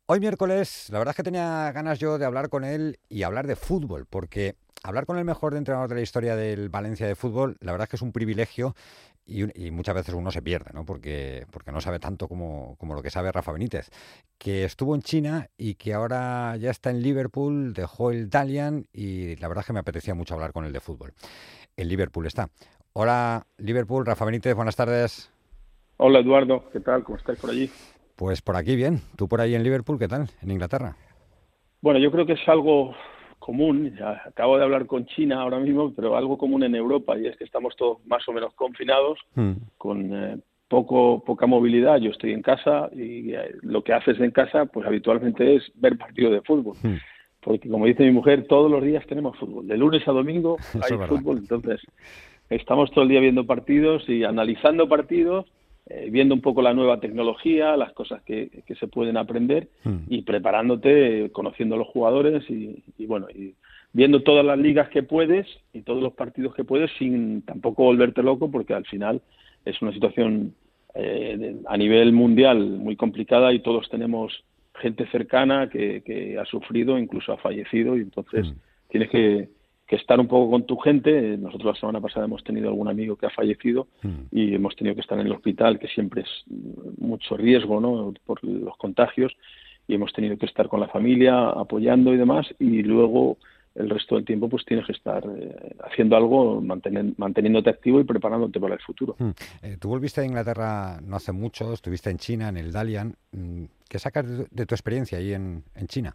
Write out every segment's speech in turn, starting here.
Hoy miércoles, la verdad es que tenía ganas yo de hablar con él y hablar de fútbol, porque hablar con el mejor entrenador de la historia del Valencia de fútbol, la verdad es que es un privilegio y muchas veces uno se pierde, ¿no? Porque no sabe tanto como lo que sabe Rafa Benítez, que estuvo en China y que ahora ya está en Liverpool, dejó el Dalian y la verdad es que me apetecía mucho hablar con él de fútbol. En Liverpool está. Hola, Liverpool, Rafa Benítez, buenas tardes. Hola Eduardo, ¿qué tal? ¿Cómo estáis por allí? Pues por aquí bien. ¿Tú por ahí en Liverpool, qué tal? En Inglaterra. Bueno, yo creo que es algo común, ya acabo de hablar con China ahora mismo, pero algo común en Europa y es que estamos todos más o menos confinados, Mm, con poca movilidad. Yo estoy en casa y lo que haces en casa pues habitualmente es ver partidos de fútbol, mm. porque como dice mi mujer, todos los días tenemos fútbol, de lunes a domingo Eso hay es verdad. fútbol, entonces estamos todo el día viendo partidos y analizando partidos, viendo un poco la nueva tecnología, las cosas que se pueden aprender Mm, y preparándote, conociendo a los jugadores bueno, y viendo todas las ligas que puedes y todos los partidos que puedes sin tampoco volverte loco porque al final es una situación a nivel mundial muy complicada y todos tenemos gente cercana que ha sufrido, incluso ha fallecido y entonces mm, tienes que estar un poco con tu gente. Nosotros la semana pasada hemos tenido algún amigo que ha fallecido mm, y hemos tenido que estar en el hospital, que siempre es mucho riesgo, ¿no? Por los contagios, y hemos tenido que estar con la familia apoyando y demás, y luego el resto del tiempo pues tienes que estar haciendo algo, manteniéndote activo y preparándote para el futuro. mm. Tú volviste a Inglaterra no hace mucho, estuviste en China, en el Dalian. ¿Qué sacas de tu experiencia ahí en China?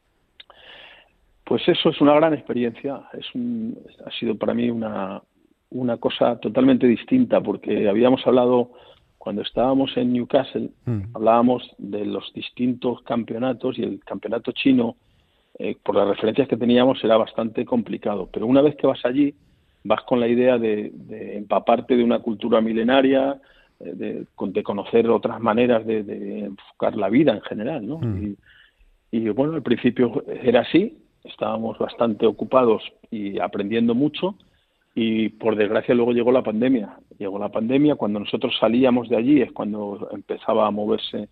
Pues eso es una gran experiencia, ha sido para mí una cosa totalmente distinta, porque habíamos hablado, cuando estábamos en Newcastle, Mm, hablábamos de los distintos campeonatos y el campeonato chino, por las referencias que teníamos, era bastante complicado. Pero una vez que vas allí, vas con la idea de empaparte de una cultura milenaria, de conocer otras maneras de enfocar la vida en general, ¿no? mm, Y bueno, al principio era así, estábamos bastante ocupados y aprendiendo mucho y por desgracia luego llegó la pandemia. Llegó la pandemia, cuando nosotros salíamos de allí es cuando empezaba a moverse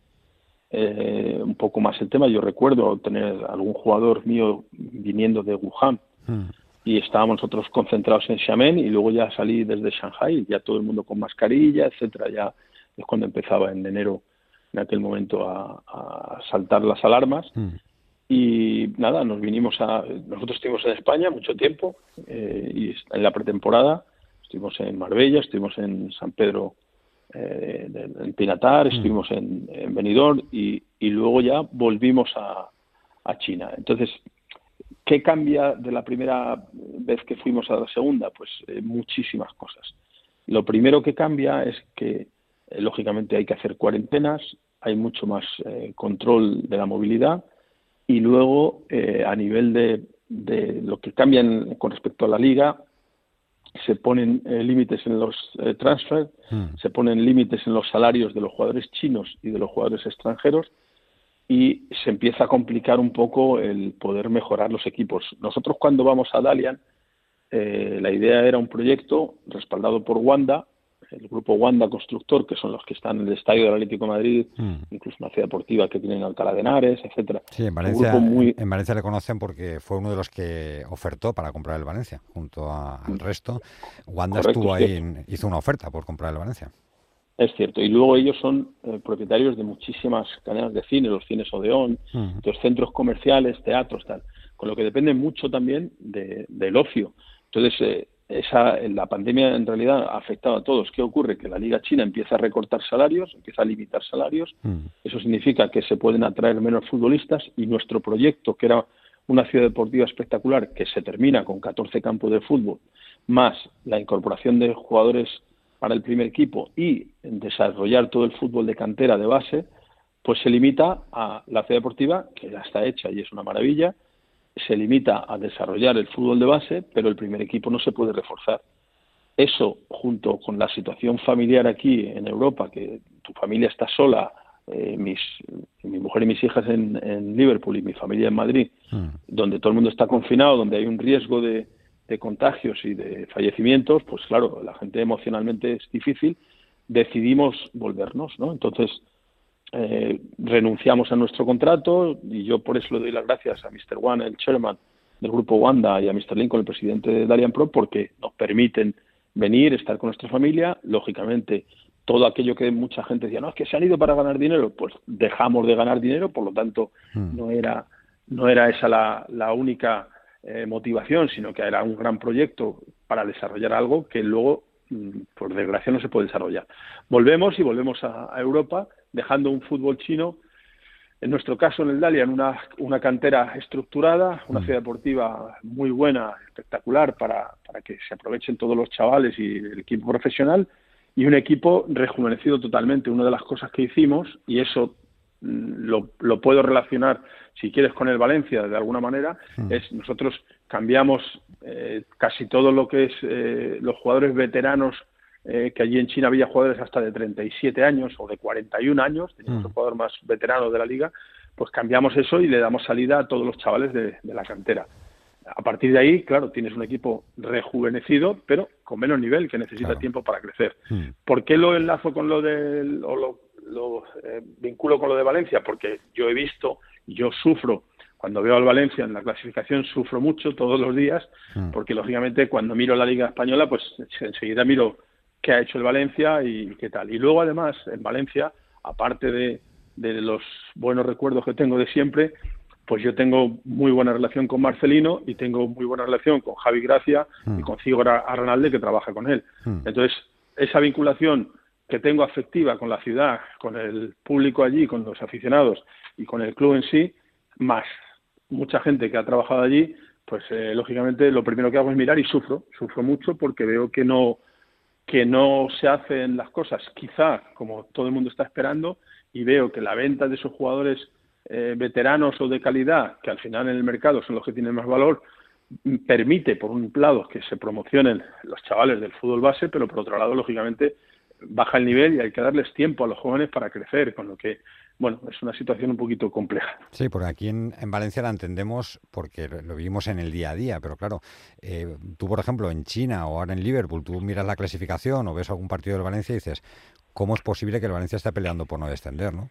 un poco más el tema. Yo recuerdo tener algún jugador mío viniendo de Wuhan mm, y estábamos nosotros concentrados en Xiamen y luego ya salí desde Shanghai, ya todo el mundo con mascarilla, etcétera. Ya es cuando empezaba en enero en aquel momento a saltar las alarmas mm, y nada, nosotros estuvimos en España mucho tiempo y en la pretemporada estuvimos en Marbella, estuvimos en San Pedro, en Pinatar, mm. estuvimos en Benidorm y luego ya volvimos a China. Entonces, ¿qué cambia de la primera vez que fuimos a la segunda? Pues muchísimas cosas. Lo primero que cambia es que, lógicamente, hay que hacer cuarentenas, hay mucho más control de la movilidad y luego, a nivel de lo que cambian con respecto a la liga, se ponen límites en los transfer, Mm. se ponen límites en los salarios de los jugadores chinos y de los jugadores extranjeros y se empieza a complicar un poco el poder mejorar los equipos. Nosotros cuando vamos a Dalian, la idea era un proyecto respaldado por Wanda, el grupo Wanda Constructor, que son los que están en el estadio del Atlético de Madrid, Mm. incluso una ciudad deportiva que tienen Alcalá de Henares, etcétera. Sí, en Es un grupo Valencia, muy en Valencia le conocen porque fue uno de los que ofertó para comprar el Valencia, junto al resto. Wanda correcto, estuvo es ahí, cierto. hizo una oferta por comprar el Valencia. Es cierto. Y luego ellos son propietarios de muchísimas cadenas de cine, los cines Odeón, Mm, los centros comerciales, teatros, tal. Con lo que depende mucho también del ocio. Entonces, la pandemia en realidad ha afectado a todos. ¿Qué ocurre? Que la Liga China empieza a recortar salarios, empieza a limitar salarios. mm, Eso significa que se pueden atraer menos futbolistas y nuestro proyecto, que era una ciudad deportiva espectacular, que se termina con 14 campos de fútbol, más la incorporación de jugadores para el primer equipo y desarrollar todo el fútbol de cantera de base, pues se limita a la ciudad deportiva, que ya está hecha y es una maravilla, se limita a desarrollar el fútbol de base, pero el primer equipo no se puede reforzar. Eso, junto con la situación familiar aquí en Europa, que tu familia está sola, mi mujer y mis hijas en Liverpool y mi familia en Madrid, mm. donde todo el mundo está confinado, donde hay un riesgo de contagios y de fallecimientos, pues claro, la gente emocionalmente es difícil, decidimos volvernos, ¿no? Entonces, renunciamos a nuestro contrato y yo por eso le doy las gracias a Mr. One, el chairman del grupo Wanda, y a Mr. Lincoln, el presidente de Dalian Pro, porque nos permiten venir, estar con nuestra familia. Lógicamente, todo aquello que mucha gente decía, no, es que se han ido para ganar dinero, pues dejamos de ganar dinero, por lo tanto no era esa la única motivación, sino que era un gran proyecto para desarrollar algo que luego, por desgracia, no se puede desarrollar. Volvemos a Europa, dejando un fútbol chino, en nuestro caso en el Dalian, una cantera estructurada, una ciudad deportiva muy buena, espectacular, para que se aprovechen todos los chavales y el equipo profesional, y un equipo rejuvenecido totalmente. Una de las cosas que hicimos, y eso lo puedo relacionar, si quieres, con el Valencia de alguna manera, es nosotros cambiamos casi todo lo que es los jugadores veteranos, que allí en China había jugadores hasta de 37 años o de 41 años, teníamos el jugador más veterano de la liga, pues cambiamos eso y le damos salida a todos los chavales de la cantera. A partir de ahí, claro, tienes un equipo rejuvenecido, pero con menos nivel, que necesita tiempo para crecer. ¿Por qué lo enlazo con lo lo vinculo con lo de Valencia? Porque yo he visto, yo sufro, cuando veo al Valencia en la clasificación, sufro mucho todos los días, porque lógicamente cuando miro la Liga Española, pues enseguida miro qué ha hecho el Valencia y qué tal. Y luego, además, en Valencia, aparte de los buenos recuerdos que tengo de siempre, pues yo tengo muy buena relación con Marcelino y tengo muy buena relación con Javi Gracia y con Ciego Arnalde, que trabaja con él. Entonces, esa vinculación que tengo afectiva con la ciudad, con el público allí, con los aficionados y con el club en sí, más mucha gente que ha trabajado allí, pues lógicamente lo primero que hago es mirar y sufro mucho porque veo que no se hacen las cosas quizá como todo el mundo está esperando, y veo que la venta de esos jugadores veteranos o de calidad, que al final en el mercado son los que tienen más valor, permite por un lado que se promocionen los chavales del fútbol base, pero por otro lado lógicamente baja el nivel y hay que darles tiempo a los jóvenes para crecer, con lo que, bueno, es una situación un poquito compleja. Sí, porque aquí en Valencia la entendemos porque lo vivimos en el día a día, pero claro, tú, por ejemplo, en China o ahora en Liverpool, tú miras la clasificación o ves algún partido del Valencia y dices, ¿cómo es posible que el Valencia esté peleando por no descender, ¿no?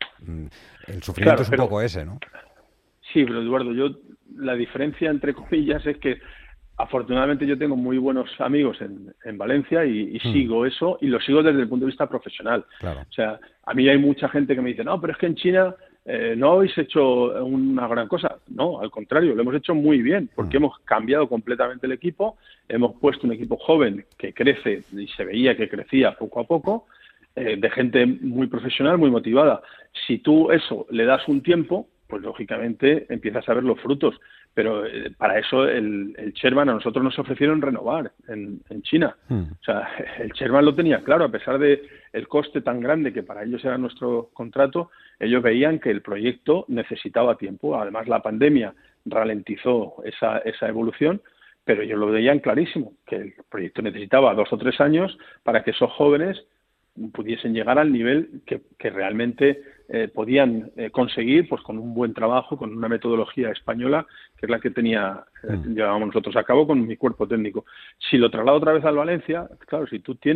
El sufrimiento es un poco ese, ¿no? Sí, pero Eduardo, la diferencia, entre comillas, es que afortunadamente yo tengo muy buenos amigos en Valencia y sigo eso, y lo sigo desde el punto de vista profesional. Claro. O sea, a mí hay mucha gente que me dice, no, pero es que en China no habéis hecho una gran cosa. No, al contrario, lo hemos hecho muy bien, porque hemos cambiado completamente el equipo, hemos puesto un equipo joven que crece, y se veía que crecía poco a poco, de gente muy profesional, muy motivada. Si tú eso le das un tiempo, pues lógicamente empiezas a ver los frutos. Pero para eso el chairman, a nosotros nos ofrecieron renovar en China. O sea, el chairman lo tenía claro, a pesar de el coste tan grande que para ellos era nuestro contrato, ellos veían que el proyecto necesitaba tiempo. Además, la pandemia ralentizó esa evolución, pero ellos lo veían clarísimo, que el proyecto necesitaba 2 o 3 años para que esos jóvenes pudiesen llegar al nivel que realmente podían conseguir, pues con un buen trabajo, con una metodología española, que es la que llevábamos nosotros a cabo con mi cuerpo técnico. Si lo traslado otra vez al Valencia, claro,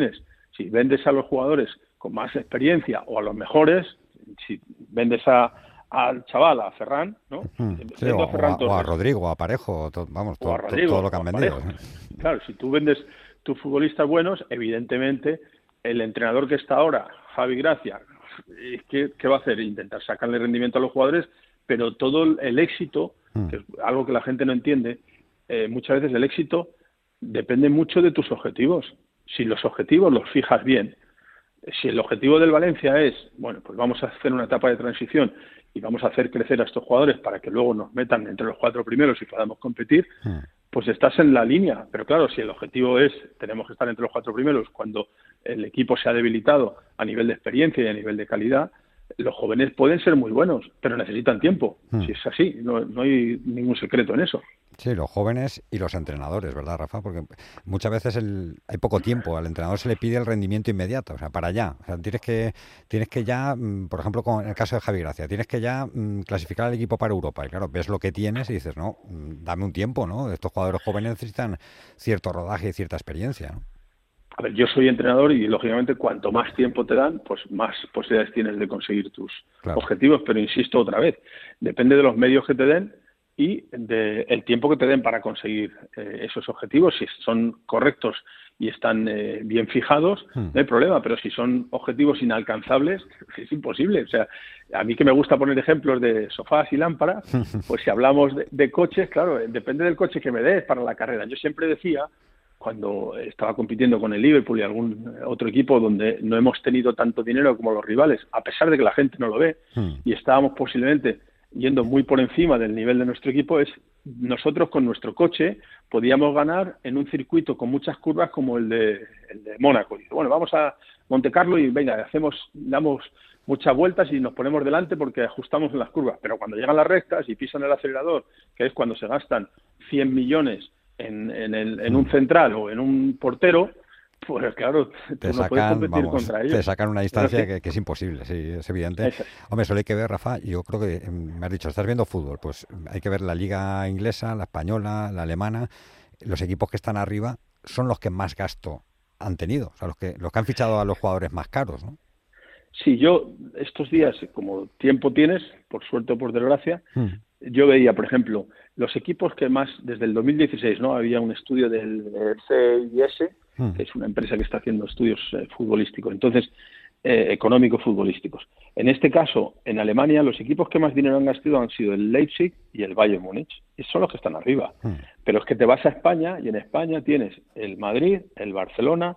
si vendes a los jugadores con más experiencia o a los mejores, si vendes al chaval, a Ferran, ¿no? Sí, o a Rodrigo, a Parejo, todo lo que han vendido. Claro, si tú vendes tus futbolistas buenos, evidentemente el entrenador que está ahora, Javi Gracia, ¿qué va a hacer? Intentar sacarle rendimiento a los jugadores, pero todo el éxito, que es algo que la gente no entiende, muchas veces el éxito depende mucho de tus objetivos. Si los objetivos los fijas bien, si el objetivo del Valencia es, bueno, pues vamos a hacer una etapa de transición y vamos a hacer crecer a estos jugadores para que luego nos metan entre los 4 primeros y podamos competir, pues estás en la línea. Pero claro, si el objetivo es, tenemos que estar entre los 4 primeros, cuando el equipo se ha debilitado a nivel de experiencia y a nivel de calidad, los jóvenes pueden ser muy buenos, pero necesitan tiempo. Si es así, no hay ningún secreto en eso. Sí, los jóvenes y los entrenadores, ¿verdad, Rafa? Porque muchas veces hay poco tiempo. Al entrenador se le pide el rendimiento inmediato, o sea, para allá. O sea, tienes que ya, por ejemplo, en el caso de Javi Gracia, tienes que ya clasificar al equipo para Europa. Y claro, ves lo que tienes y dices, no, dame un tiempo, ¿no? Estos jugadores jóvenes necesitan cierto rodaje y cierta experiencia, ¿no? A ver, yo soy entrenador y, lógicamente, cuanto más tiempo te dan, pues más posibilidades tienes de conseguir tus objetivos. Pero insisto otra vez, depende de los medios que te den y del tiempo que te den para conseguir esos objetivos. Si son correctos y están bien fijados, no hay problema. Pero si son objetivos inalcanzables, es imposible. O sea, a mí que me gusta poner ejemplos de sofás y lámparas, pues si hablamos de coches, claro, depende del coche que me des para la carrera. Yo siempre decía, cuando estaba compitiendo con el Liverpool y algún otro equipo donde no hemos tenido tanto dinero como los rivales, a pesar de que la gente no lo ve, y estábamos posiblemente yendo muy por encima del nivel de nuestro equipo, es nosotros con nuestro coche podíamos ganar en un circuito con muchas curvas como el de Mónaco. Dice, bueno, vamos a Monte Carlo y venga, damos muchas vueltas y nos ponemos delante porque ajustamos en las curvas. Pero cuando llegan las rectas y pisan el acelerador, que es cuando se gastan 100 millones en un central o en un portero, pues claro, tú no puedes competir contra ellos. Te sacan una distancia que es imposible, sí, es evidente. Hombre, solo hay que ver, Rafa, yo creo que me has dicho, estás viendo fútbol, pues hay que ver la liga inglesa, la española, la alemana. Los equipos que están arriba son los que más gasto han tenido, o sea, los que han fichado a los jugadores más caros, ¿no? Sí, yo estos días, como tiempo tienes, por suerte o por desgracia, yo veía, por ejemplo, los equipos que más, desde el 2016, ¿no? Había un estudio del CIS, que es una empresa que está haciendo estudios futbolísticos, entonces, económico-futbolísticos. En este caso, en Alemania, los equipos que más dinero han gastado han sido el Leipzig y el Bayern Múnich, y son los que están arriba. Pero es que te vas a España, y en España tienes el Madrid, el Barcelona,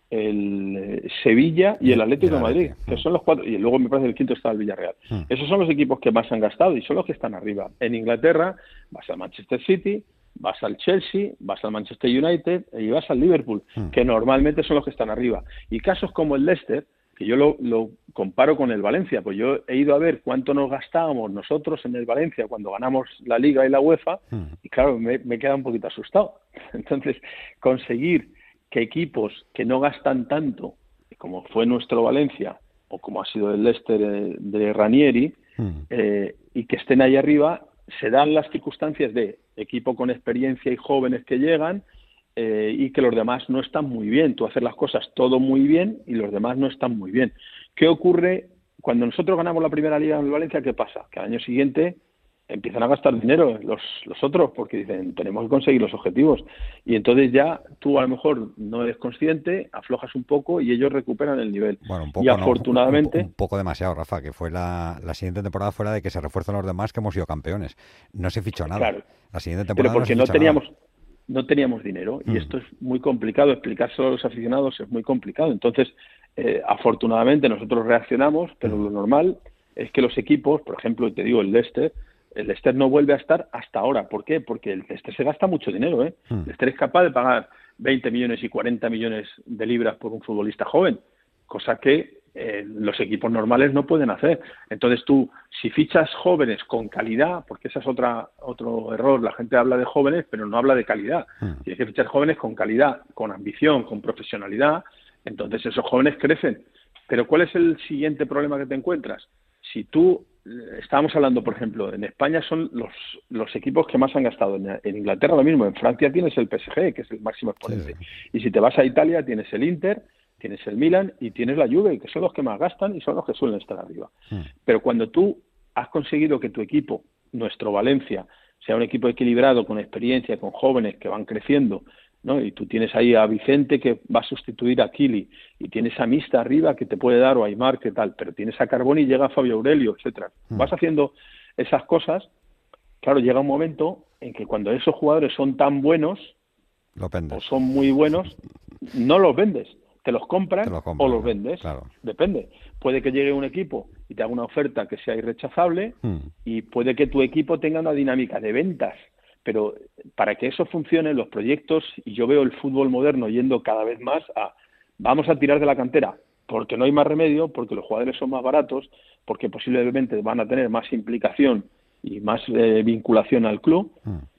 el Sevilla y el Atlético de Madrid, que son los cuatro, y luego me parece que el quinto está el Villarreal. Esos son los equipos que más han gastado y son los que están arriba. En Inglaterra vas al Manchester City, vas al Chelsea, vas al Manchester United y vas al Liverpool, que normalmente son los que están arriba. Y casos como el Leicester, que yo lo comparo con el Valencia, pues yo he ido a ver cuánto nos gastábamos nosotros en el Valencia cuando ganamos la Liga y la UEFA, y claro, me queda un poquito asustado. Entonces, conseguir que equipos que no gastan tanto, como fue nuestro Valencia, o como ha sido el Leicester de Ranieri, y que estén ahí arriba, se dan las circunstancias de equipo con experiencia y jóvenes que llegan, y que los demás no están muy bien. Tú haces las cosas todo muy bien y los demás no están muy bien. ¿Qué ocurre cuando nosotros ganamos la primera liga en el Valencia? ¿Qué pasa? Que al año siguiente empiezan a gastar dinero los otros porque dicen, tenemos que conseguir los objetivos. Y entonces ya tú a lo mejor no eres consciente, aflojas un poco y ellos recuperan el nivel. Bueno, un poco, y afortunadamente... un poco demasiado, Rafa, que fue la siguiente temporada fuera de que se refuerzan los demás, que hemos sido campeones. No se fichó nada. Claro, la siguiente temporada pero porque no teníamos dinero y esto es muy complicado, explicárselo a los aficionados es muy complicado. Entonces, afortunadamente nosotros reaccionamos, pero lo normal es que los equipos, por ejemplo, te digo, el Leicester no vuelve a estar hasta ahora. ¿Por qué? Porque el Leicester se gasta mucho dinero, ¿eh? El Leicester es capaz de pagar 20 millones y 40 millones de libras por un futbolista joven, cosa que los equipos normales no pueden hacer. Entonces tú, si fichas jóvenes con calidad, porque ese es otro error, la gente habla de jóvenes, pero no habla de calidad. Tienes que fichar jóvenes con calidad, con ambición, con profesionalidad, entonces esos jóvenes crecen. Pero ¿cuál es el siguiente problema que te encuentras? Si tú, estábamos hablando, por ejemplo, en España son los equipos que más han gastado. En Inglaterra lo mismo, en Francia tienes el PSG, que es el máximo exponente. Sí. Y si te vas a Italia tienes el Inter, tienes el Milan y tienes la Juve, que son los que más gastan y son los que suelen estar arriba. Pero cuando tú has conseguido que tu equipo, nuestro Valencia, sea un equipo equilibrado, con experiencia, con jóvenes que van creciendo, ¿no? Y tú tienes ahí a Vicente que va a sustituir a Kili, y tienes a Mista arriba que te puede dar, o a Aimar, que tal, pero tienes a Carboni y llega Fabio Aurelio, etcétera. Vas haciendo esas cosas, claro, llega un momento en que cuando esos jugadores son tan buenos, o son muy buenos, no los vendes. Te los compran o los vendes, claro. Depende. Puede que llegue un equipo y te haga una oferta que sea irrechazable, y puede que tu equipo tenga una dinámica de ventas, pero para que eso funcione, los proyectos, y yo veo el fútbol moderno yendo cada vez más a vamos a tirar de la cantera, porque no hay más remedio, porque los jugadores son más baratos, porque posiblemente van a tener más implicación y más vinculación al club,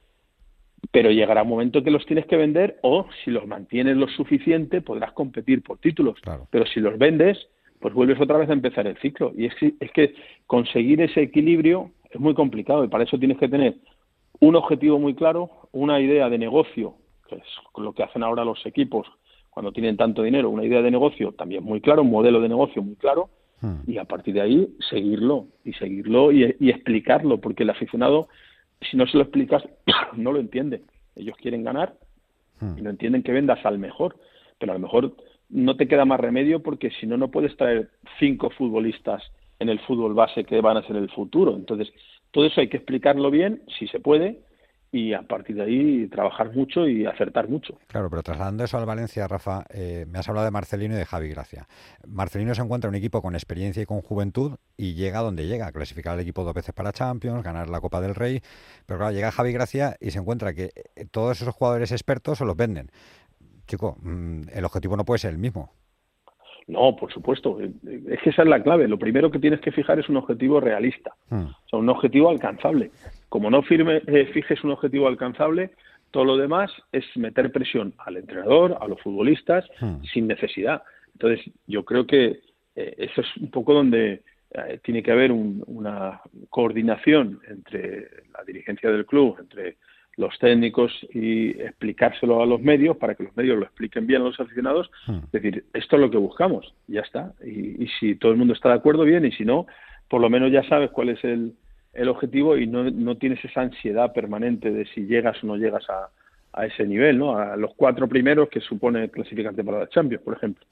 pero llegará un momento que los tienes que vender, o si los mantienes lo suficiente podrás competir por títulos, claro. Pero si los vendes, pues vuelves otra vez a empezar el ciclo, y es que conseguir ese equilibrio es muy complicado, y para eso tienes que tener un objetivo muy claro, una idea de negocio, que es lo que hacen ahora los equipos cuando tienen tanto dinero, una idea de negocio también muy claro, un modelo de negocio muy claro, y a partir de ahí seguirlo y explicarlo, porque el aficionado, si no se lo explicas, no lo entiende. Ellos quieren ganar y no entienden que vendas al mejor, pero a lo mejor no te queda más remedio, porque si no, no puedes traer 5 futbolistas en el fútbol base que van a ser el futuro. Entonces, todo eso hay que explicarlo bien, si se puede, y a partir de ahí trabajar mucho y acertar mucho. Claro, pero trasladando eso al Valencia, Rafa, me has hablado de Marcelino y de Javi Gracia. Marcelino se encuentra en un equipo con experiencia y con juventud y llega donde llega, a clasificar al equipo 2 veces para Champions, ganar la Copa del Rey, pero claro, llega Javi Gracia y se encuentra que todos esos jugadores expertos se los venden. Chico, el objetivo no puede ser el mismo. No, por supuesto. Es que esa es la clave. Lo primero que tienes que fijar es un objetivo realista, o sea, un objetivo alcanzable. Como no fijes un objetivo alcanzable, todo lo demás es meter presión al entrenador, a los futbolistas, sin necesidad. Entonces, yo creo que eso es un poco donde tiene que haber una coordinación entre la dirigencia del club, entre los técnicos, y explicárselo a los medios para que los medios lo expliquen bien a los aficionados. Es decir, esto es lo que buscamos, ya está. Y si todo el mundo está de acuerdo, bien, y si no, por lo menos ya sabes cuál es el objetivo y no tienes esa ansiedad permanente de si llegas o no llegas a ese nivel, ¿no? A los 4 primeros que supone clasificarte para la Champions, por ejemplo.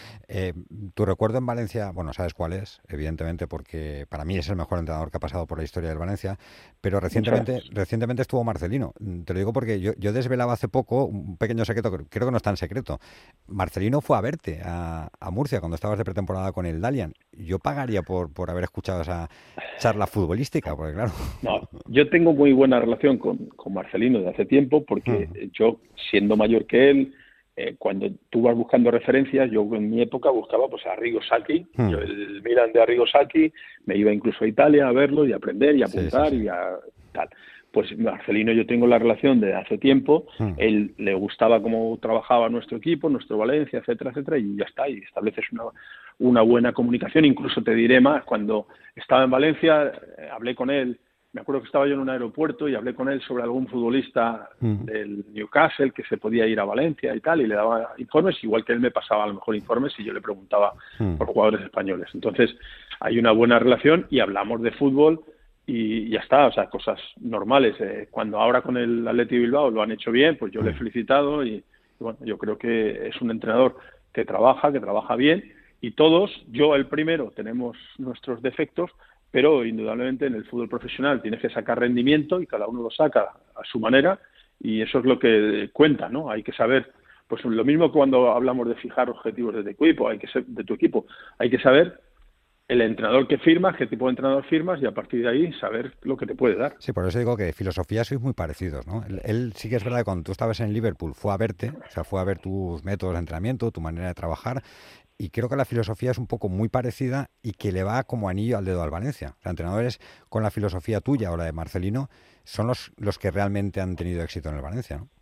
Tu recuerdo en Valencia, bueno, sabes cuál es, evidentemente, porque para mí es el mejor entrenador que ha pasado por la historia del Valencia, pero recientemente estuvo Marcelino. Te lo digo porque yo desvelaba hace poco un pequeño secreto, creo que no es tan secreto. Marcelino fue a verte a Murcia cuando estabas de pretemporada con el Dalian. Yo pagaría por haber escuchado esa charla futbolística, porque claro... No, yo tengo muy buena relación con Marcelino de hace tiempo, porque yo, siendo mayor que él, cuando tú vas buscando referencias, yo en mi época buscaba pues a Arrigo Sacchi, yo el Milan de Arrigo Sacchi, me iba incluso a Italia a verlo y a aprender y a apuntar y a tal. Pues Marcelino, yo tengo la relación de hace tiempo, él le gustaba cómo trabajaba nuestro equipo, nuestro Valencia, etcétera, etcétera, y ya está, y estableces una buena comunicación. Incluso te diré más, cuando estaba en Valencia, hablé con él. Me acuerdo que estaba yo en un aeropuerto y hablé con él sobre algún futbolista del Newcastle que se podía ir a Valencia y tal, y le daba informes, igual que él me pasaba a lo mejor informes y yo le preguntaba por jugadores españoles. Entonces, hay una buena relación y hablamos de fútbol y ya está, o sea, cosas normales. Cuando ahora con el Athletic Bilbao lo han hecho bien, pues yo le he felicitado y bueno, yo creo que es un entrenador que trabaja bien, y todos, yo el primero, tenemos nuestros defectos, pero indudablemente en el fútbol profesional tienes que sacar rendimiento y cada uno lo saca a su manera, y eso es lo que cuenta, ¿no? Hay que saber, pues lo mismo que cuando hablamos de fijar objetivos de tu equipo, hay que saber el entrenador que firmas, qué tipo de entrenador firmas, y a partir de ahí saber lo que te puede dar. Sí, por eso digo que de filosofía sois muy parecidos, ¿no? Él sí que es verdad que cuando tú estabas en Liverpool fue a verte, o sea, fue a ver tus métodos de entrenamiento, tu manera de trabajar, y creo que la filosofía es un poco muy parecida y que le va como anillo al dedo al Valencia. Los entrenadores con la filosofía tuya o la de Marcelino son los que realmente han tenido éxito en el Valencia, ¿no?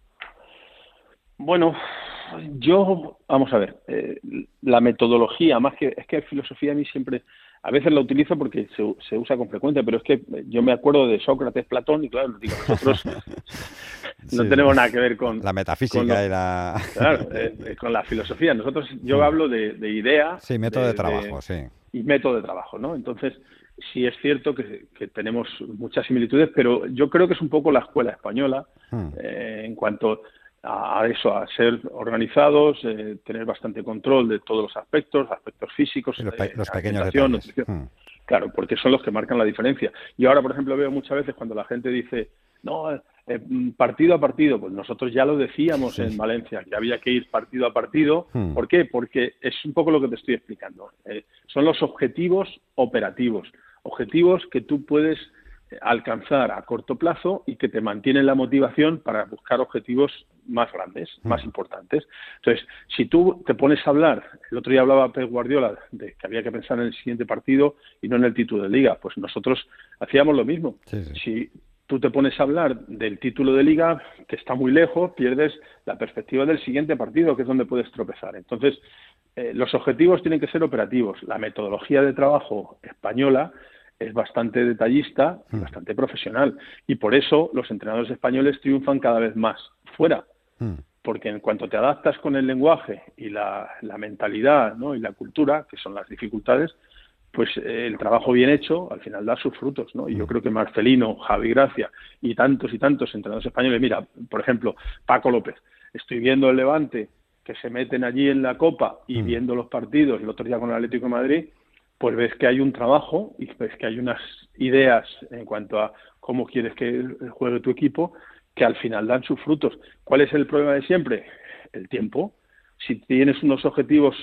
Bueno, vamos a ver, la metodología, es que filosofía a mí siempre, a veces la utilizo porque se usa con frecuencia, pero es que yo me acuerdo de Sócrates, Platón, y claro, digo, nosotros no tenemos nada que ver con... La metafísica y la... Claro, con la filosofía. Yo hablo de idea... Sí, método de trabajo, sí. Y método de trabajo, ¿no? Entonces, sí es cierto que tenemos muchas similitudes, pero yo creo que es un poco la escuela española en cuanto a eso, a ser organizados, tener bastante control de todos los aspectos físicos, los pequeños detalles. Nutrición. Claro, porque son los que marcan la diferencia. Y ahora, por ejemplo, veo muchas veces cuando la gente dice, no, partido a partido, pues nosotros ya lo decíamos en Valencia, que había que ir partido a partido. ¿Por qué? Porque es un poco lo que te estoy explicando. Son los objetivos operativos, objetivos que tú puedes alcanzar a corto plazo y que te mantienen la motivación para buscar objetivos más grandes, más importantes. Entonces, si tú te pones a hablar, el otro día hablaba Pep Guardiola de que había que pensar en el siguiente partido y no en el título de Liga, pues nosotros hacíamos lo mismo. Si tú te pones a hablar del título de Liga, que está muy lejos, pierdes la perspectiva del siguiente partido, que es donde puedes tropezar. Entonces, los objetivos tienen que ser operativos. La metodología de trabajo española es bastante detallista, bastante profesional, y por eso los entrenadores españoles triunfan cada vez más fuera, porque en cuanto te adaptas con el lenguaje y la mentalidad, ¿no? y la cultura, que son las dificultades, pues el trabajo bien hecho al final da sus frutos, ¿no? Y yo creo que Marcelino, Javi Gracia y tantos entrenadores españoles, mira, por ejemplo, Paco López, estoy viendo el Levante que se meten allí en la Copa y viendo los partidos el otro día con el Atlético de Madrid, pues ves que hay un trabajo y ves que hay unas ideas en cuanto a cómo quieres que juegue tu equipo que al final dan sus frutos. ¿Cuál es el problema de siempre? El tiempo. Si tienes unos objetivos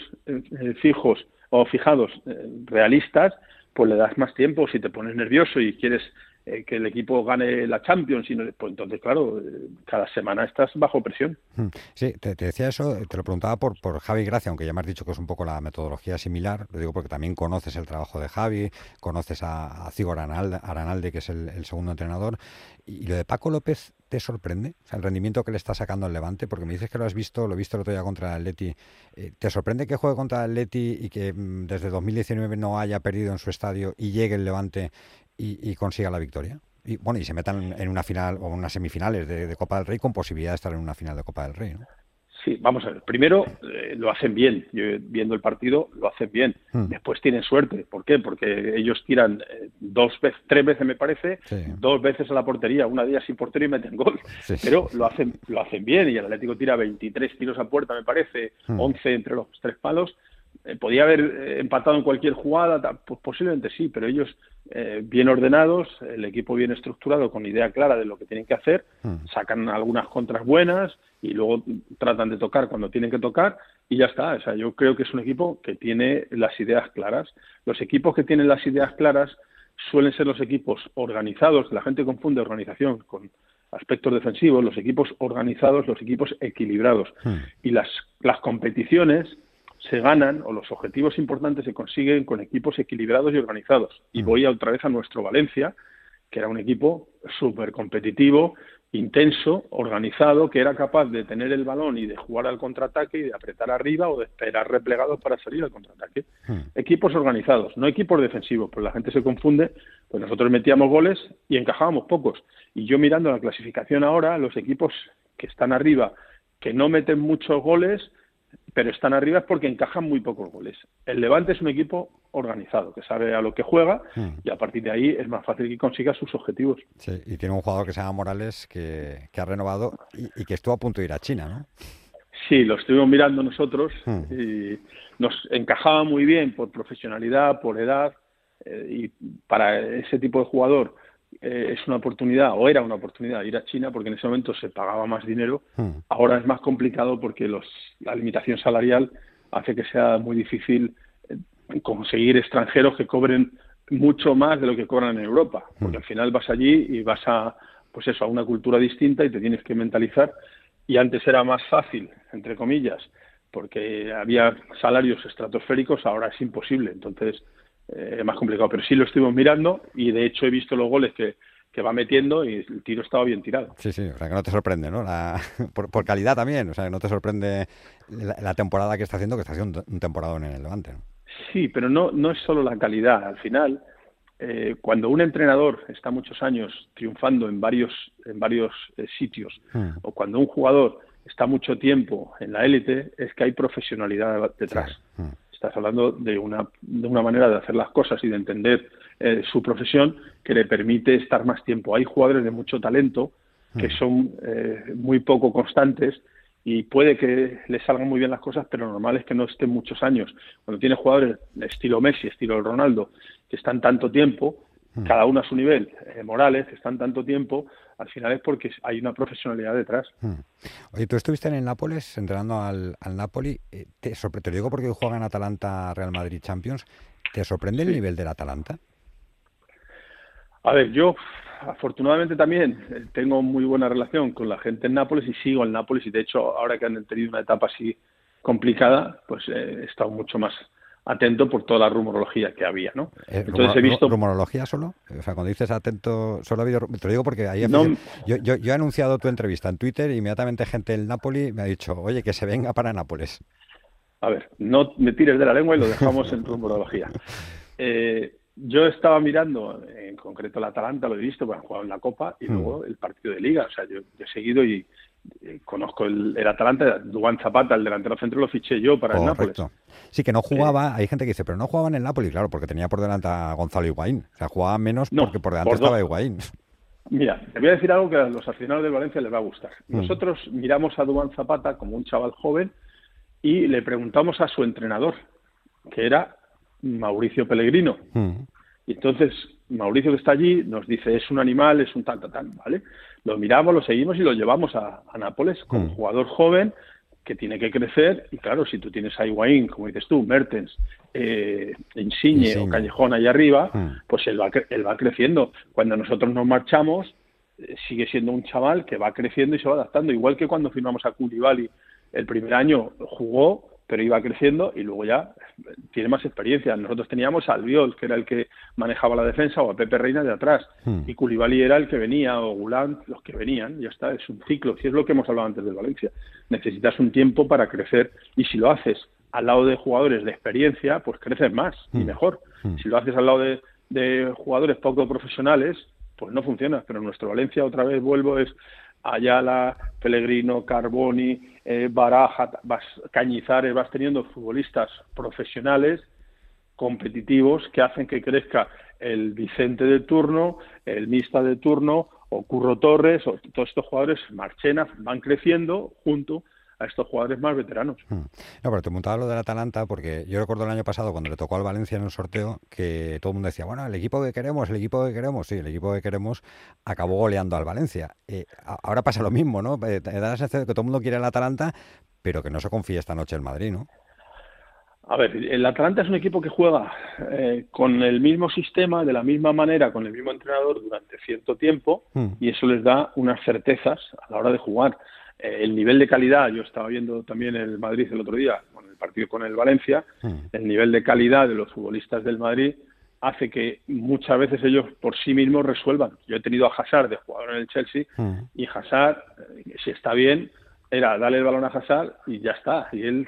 fijos o fijados realistas, pues le das más tiempo. Si te pones nervioso y quieres que el equipo gane la Champions, pues entonces, claro, cada semana estás bajo presión. Sí, te decía eso, te lo preguntaba por Javi Gracia, aunque ya me has dicho que es un poco la metodología similar, lo digo porque también conoces el trabajo de Javi, conoces a Zigo Aranalde, que es el segundo entrenador, y lo de Paco López, ¿te sorprende? O sea, el rendimiento que le está sacando al Levante, porque me dices que lo has visto, lo he visto el otro día contra el Atleti, ¿te sorprende que juegue contra el Atleti y que desde 2019 no haya perdido en su estadio y llegue el Levante y consiga la victoria? Y bueno, y se metan en una final o unas semifinales de Copa del Rey con posibilidad de estar en una final de Copa del Rey, ¿no? Sí, vamos a ver. Primero, lo hacen bien. Yo, viendo el partido, lo hacen bien. Después tienen suerte. ¿Por qué? Porque ellos tiran tres veces, me parece, Sí. 2 veces a la portería. Una de ellas sin portero y meten gol. Sí. Pero lo hacen bien. Y el Atlético tira 23 tiros a puerta, me parece, 11 entre los 3 palos. ¿Podía haber empatado en cualquier jugada? Pues posiblemente sí, pero ellos bien ordenados, el equipo bien estructurado, con idea clara de lo que tienen que hacer, sacan algunas contras buenas y luego tratan de tocar cuando tienen que tocar y ya está. O sea, yo creo que es un equipo que tiene las ideas claras. Los equipos que tienen las ideas claras suelen ser los equipos organizados. La gente confunde organización con aspectos defensivos. Los equipos organizados, los equipos equilibrados. Y las competiciones se ganan, o los objetivos importantes se consiguen con equipos equilibrados y organizados. Y voy otra vez a nuestro Valencia, que era un equipo súper competitivo, intenso, organizado, que era capaz de tener el balón y de jugar al contraataque y de apretar arriba o de esperar replegados para salir al contraataque. Equipos organizados, no equipos defensivos, pues la gente se confunde, pues nosotros metíamos goles y encajábamos pocos. Y yo mirando la clasificación ahora, los equipos que están arriba, que no meten muchos goles, pero están arriba es porque encajan muy pocos goles. El Levante es un equipo organizado, que sabe a lo que juega y a partir de ahí es más fácil que consiga sus objetivos. Sí, y tiene un jugador que se llama Morales que ha renovado y que estuvo a punto de ir a China, ¿no? Sí, lo estuvimos mirando nosotros y nos encajaba muy bien por profesionalidad, por edad, y para ese tipo de jugador es una oportunidad, o era una oportunidad, ir a China, porque en ese momento se pagaba más dinero. Ahora es más complicado porque la limitación salarial hace que sea muy difícil conseguir extranjeros que cobren mucho más de lo que cobran en Europa, porque al final vas allí y vas a una cultura distinta y te tienes que mentalizar. Y antes era más fácil, entre comillas, porque había salarios estratosféricos, ahora es imposible. Entonces es más complicado, pero sí lo estuvimos mirando y de hecho he visto los goles que va metiendo y el tiro estaba bien tirado. Sí, sí, o sea que no te sorprende, ¿no? Por calidad también, o sea que no te sorprende la temporada que está haciendo un temporadón en el Levante, ¿no? Sí, pero no es solo la calidad. Al final, cuando un entrenador está muchos años triunfando en varios sitios, o cuando un jugador está mucho tiempo en la élite, es que hay profesionalidad detrás. Sí. Estás hablando de una manera de hacer las cosas y de entender su profesión que le permite estar más tiempo. Hay jugadores de mucho talento que son muy poco constantes y puede que le salgan muy bien las cosas, pero lo normal es que no estén muchos años. Cuando tienes jugadores estilo Messi, estilo Ronaldo, que están tanto tiempo, cada uno a su nivel, Morales, que están tanto tiempo, al final es porque hay una profesionalidad detrás. Oye, tú estuviste en el Nápoles, entrenando al Napoli. Te lo digo porque hoy juegan Atalanta-Real Madrid Champions. ¿Te sorprende el nivel del Atalanta? A ver, yo afortunadamente también tengo muy buena relación con la gente en Nápoles y sigo al Nápoles y de hecho ahora que han tenido una etapa así complicada, pues he estado mucho más atento por toda la rumorología que había, ¿no? Entonces he visto... ¿Rumorología solo? O sea, cuando dices atento, solo ha habido... Te lo digo porque ahí yo he anunciado tu entrevista en Twitter y inmediatamente gente del Napoli me ha dicho, oye, que se venga para Nápoles. A ver, no me tires de la lengua y lo dejamos en rumorología. Yo estaba mirando, en concreto el Atalanta, lo he visto, bueno, han jugado en la Copa y luego el partido de Liga. O sea, yo he seguido y conozco el Atalanta, Duván Zapata, el delantero centro, lo fiché yo para el Nápoles. Sí, que no jugaba, hay gente que dice, pero no jugaba en el Napoli, claro, porque tenía por delante a Gonzalo Higuaín. O sea, jugaba menos No, porque por delante estaba Higuaín. Mira, te voy a decir algo que a los aficionados del Valencia les va a gustar. Nosotros miramos a Duván Zapata como un chaval joven y le preguntamos a su entrenador, que era Mauricio Pellegrino. Y entonces Mauricio, que está allí, nos dice, es un animal, es un tal, ¿vale? Lo miramos, lo seguimos y lo llevamos a Nápoles como jugador joven que tiene que crecer. Y claro, si tú tienes a Higuaín, como dices tú, Mertens, Insigne o Callejón ahí arriba, pues él va creciendo. Cuando nosotros nos marchamos, sigue siendo un chaval que va creciendo y se va adaptando. Igual que cuando firmamos a Koulibaly, el primer año jugó, pero iba creciendo y luego ya tiene más experiencia. Nosotros teníamos a Albiol, que era el que manejaba la defensa, o a Pepe Reina de atrás, y Koulibaly era el que venía, o Goulant, los que venían, ya está, es un ciclo, si es lo que hemos hablado antes del Valencia. Necesitas un tiempo para crecer, y si lo haces al lado de jugadores de experiencia, pues creces más y mejor. Si lo haces al lado de jugadores poco profesionales, pues no funciona. Pero nuestro Valencia, otra vez vuelvo, es Ayala, Pellegrino, Carboni, Baraja, Cañizares, vas teniendo futbolistas profesionales, competitivos, que hacen que crezca el Vicente de turno, el Mista de turno, o Curro Torres, o todos estos jugadores, Marchena, van creciendo junto a estos jugadores más veteranos. No, pero te montaba lo del Atalanta porque yo recuerdo el año pasado cuando le tocó al Valencia en el sorteo que todo el mundo decía, bueno, el equipo que queremos, sí, el equipo que queremos acabó goleando al Valencia. Ahora pasa lo mismo, ¿no? Da la sensación de que todo el mundo quiere el Atalanta, pero que no se confíe esta noche el Madrid, ¿no? A ver, el Atalanta es un equipo que juega con el mismo sistema, de la misma manera, con el mismo entrenador durante cierto tiempo, y eso les da unas certezas a la hora de jugar. El nivel de calidad, yo estaba viendo también el Madrid el otro día, con el partido con el Valencia, el nivel de calidad de los futbolistas del Madrid hace que muchas veces ellos por sí mismos resuelvan. Yo he tenido a Hazard de jugador en el Chelsea, y Hazard, si está bien, era darle el balón a Hazard y ya está. Y él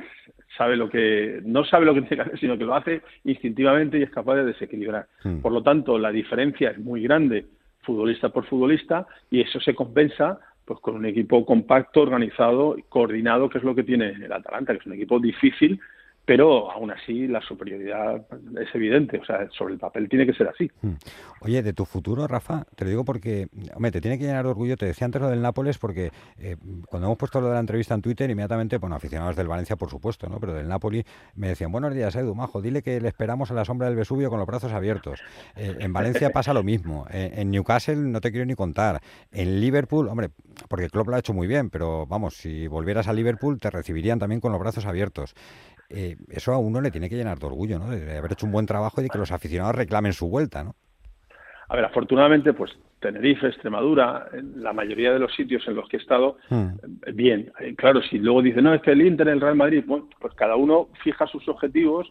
no sabe lo que tiene que hacer, sino que lo hace instintivamente y es capaz de desequilibrar. Por lo tanto, la diferencia es muy grande futbolista por futbolista, y eso se compensa pues con un equipo compacto, organizado y coordinado, que es lo que tiene el Atalanta, que es un equipo difícil, pero aún así la superioridad es evidente. O sea, sobre el papel tiene que ser así. Oye, de tu futuro, Rafa, te lo digo porque, hombre, te tiene que llenar de orgullo. Te decía antes lo del Nápoles porque cuando hemos puesto lo de la entrevista en Twitter, inmediatamente, bueno, aficionados del Valencia, por supuesto, ¿no? Pero del Napoli me decían, buenos días, Edu, majo, dile que le esperamos a la sombra del Vesubio con los brazos abiertos. En Valencia pasa lo mismo. En Newcastle no te quiero ni contar. En Liverpool, hombre, porque Klopp lo ha hecho muy bien, pero vamos, si volvieras a Liverpool te recibirían también con los brazos abiertos. Eso a uno le tiene que llenar de orgullo, ¿no? De haber hecho un buen trabajo y de que los aficionados reclamen su vuelta, ¿no? A ver, afortunadamente, pues Tenerife, Extremadura, en la mayoría de los sitios en los que he estado, bien. Claro, si luego dicen, no, es que el Inter, el Real Madrid, bueno, pues cada uno fija sus objetivos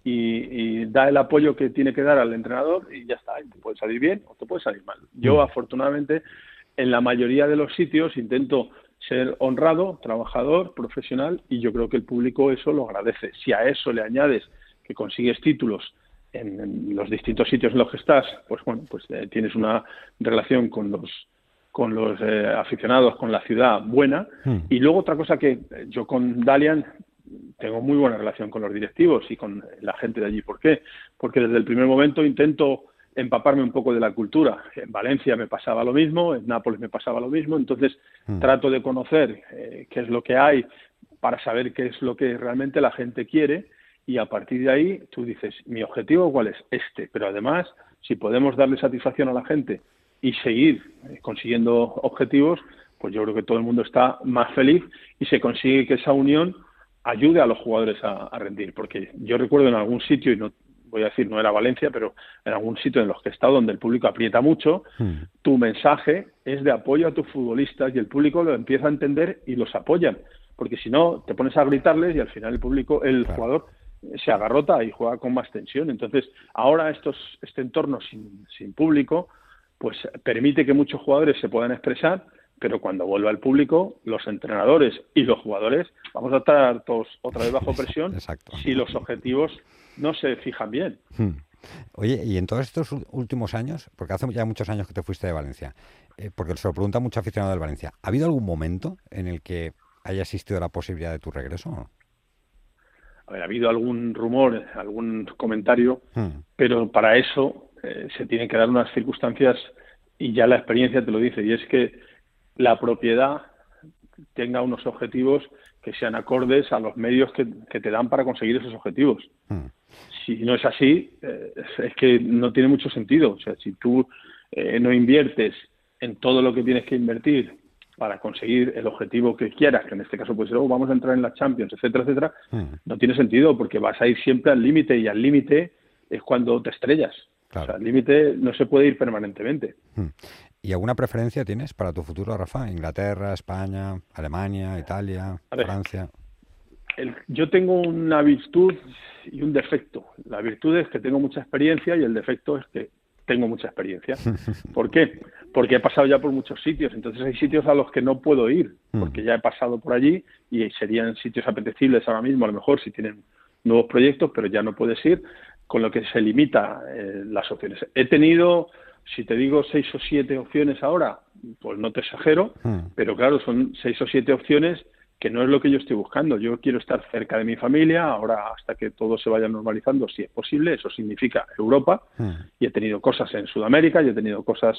y da el apoyo que tiene que dar al entrenador y ya está. Y te puede salir bien o te puede salir mal. Yo, afortunadamente, en la mayoría de los sitios intento ser honrado, trabajador, profesional, y yo creo que el público eso lo agradece. Si a eso le añades que consigues títulos en los distintos sitios en los que estás, pues bueno, pues tienes una relación con los aficionados, con la ciudad buena. Y luego otra cosa que yo con Dalian tengo muy buena relación con los directivos y con la gente de allí. ¿Por qué? Porque desde el primer momento intento empaparme un poco de la cultura. En Valencia me pasaba lo mismo, en Nápoles me pasaba lo mismo, entonces trato de conocer qué es lo que hay para saber qué es lo que realmente la gente quiere, y a partir de ahí tú dices, mi objetivo ¿cuál es? Este, pero además, si podemos darle satisfacción a la gente y seguir consiguiendo objetivos, pues yo creo que todo el mundo está más feliz y se consigue que esa unión ayude a los jugadores a rendir, porque yo recuerdo en algún sitio, y no voy a decir, no era Valencia, pero en algún sitio en los que he estado donde el público aprieta mucho, tu mensaje es de apoyo a tus futbolistas y el público lo empieza a entender y los apoyan, porque si no, te pones a gritarles y al final el jugador se agarrota y juega con más tensión. Entonces, ahora este entorno sin público, pues permite que muchos jugadores se puedan expresar, pero cuando vuelva el público, los entrenadores y los jugadores vamos a estar todos otra vez bajo presión. Exacto. Si los objetivos no se fijan bien. Oye, y en todos estos últimos años, porque hace ya muchos años que te fuiste de Valencia, porque se lo pregunta mucho aficionado del Valencia, ¿ha habido algún momento en el que haya existido la posibilidad de tu regreso o no? A ver, ha habido algún rumor, algún comentario, Hmm, pero para eso se tienen que dar unas circunstancias y ya la experiencia te lo dice, y es que la propiedad tenga unos objetivos que sean acordes a los medios que te dan para conseguir esos objetivos. hmm, Si no es así, es que no tiene mucho sentido. O sea, si tú no inviertes en todo lo que tienes que invertir para conseguir el objetivo que quieras, que en este caso puede ser, vamos a entrar en la Champions, etcétera, etcétera, hmm, no tiene sentido porque vas a ir siempre al límite y al límite es cuando te estrellas. O sea, claro. al límite no se puede ir permanentemente. Hmm. ¿Y alguna preferencia tienes para tu futuro, Rafa? ¿Inglaterra, España, Alemania, Italia, A ver, Francia? yo tengo una virtud y un defecto. La virtud es que tengo mucha experiencia y el defecto es que tengo mucha experiencia. ¿Por qué? Porque he pasado ya por muchos sitios, entonces hay sitios a los que no puedo ir, Hmm, porque ya he pasado por allí y serían sitios apetecibles ahora mismo, a lo mejor si tienen nuevos proyectos, pero ya no puedes ir, con lo que se limita las opciones. He tenido, si te digo 6 o 7 opciones ahora, pues no te exagero, hmm, pero claro, son 6 o 7 opciones que no es lo que yo estoy buscando. Yo quiero estar cerca de mi familia, ahora hasta que todo se vaya normalizando, si es posible, eso significa Europa, hmm, y he tenido cosas en Sudamérica, y he tenido cosas